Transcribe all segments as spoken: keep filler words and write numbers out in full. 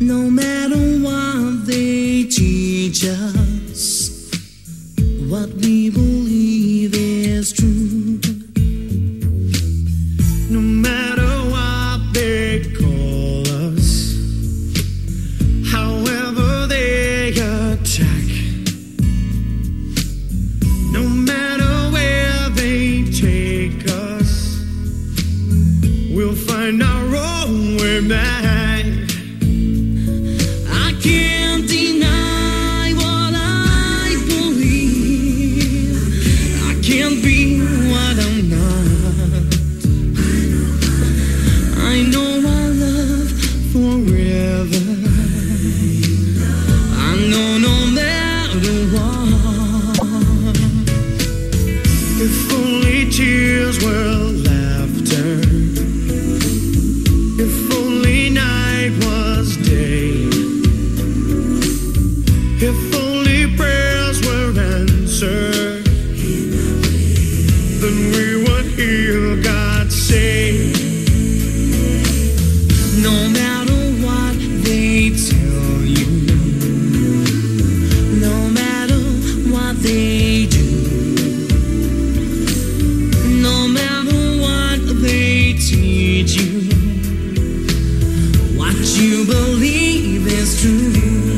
No matter what they teach us, what we believe is true. No matter what they call us, however they attack, no matter where they take us, we'll find our own way back. I can't deny what I believe. I can't be what I'm not. I know I love forever. I know no matter what. If only tears were laughter, if only night was day, if only prayers were answered, then we would hear God say, no matter what they tell you, no matter what they do, no matter what they teach you, what you believe is true.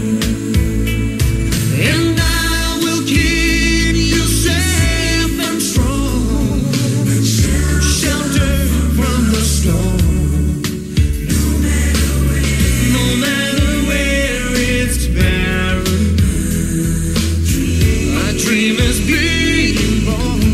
And I will keep you safe and strong, shelter from the storm. No matter where it's barren, my dream is being born.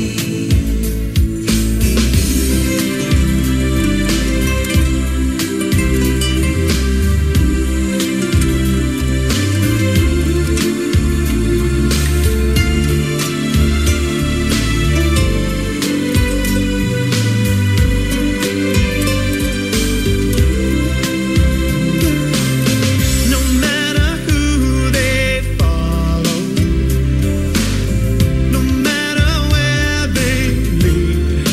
No matter who they follow, no matter where they lead,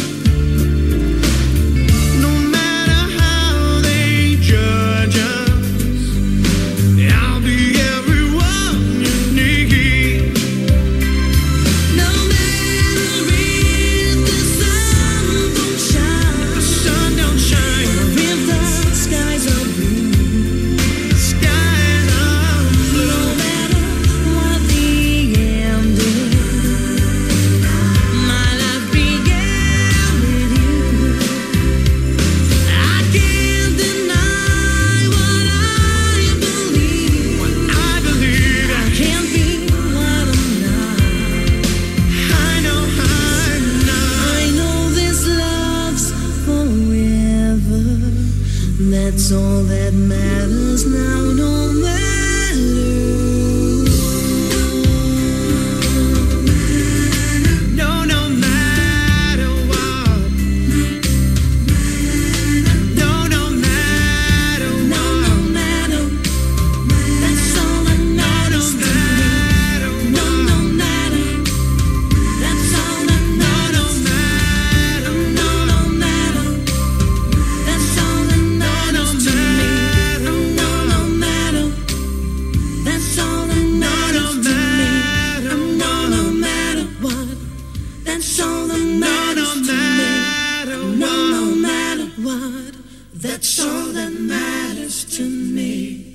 no matter how they judge us, I'll be everyone you need. No matter if the sun don't shine, the sun don't shine, or if the skies are blue, skies are blue. No matter what the end is, my life began with you. I can't deny what I believe. What I believe, I can't be what I'm not. I know, I know, I know this love's forever. That's all that matters now, no matter. No, no matter what. No, no matter what. No, no matter. That's all that matters to me. No, no matter. That's all that matters. No, no matter. That's all that matters to me. No, no matter. That's all that matters to me. No, no matter what. That's all that matters to me. No, no matter what. That's all that matters to me.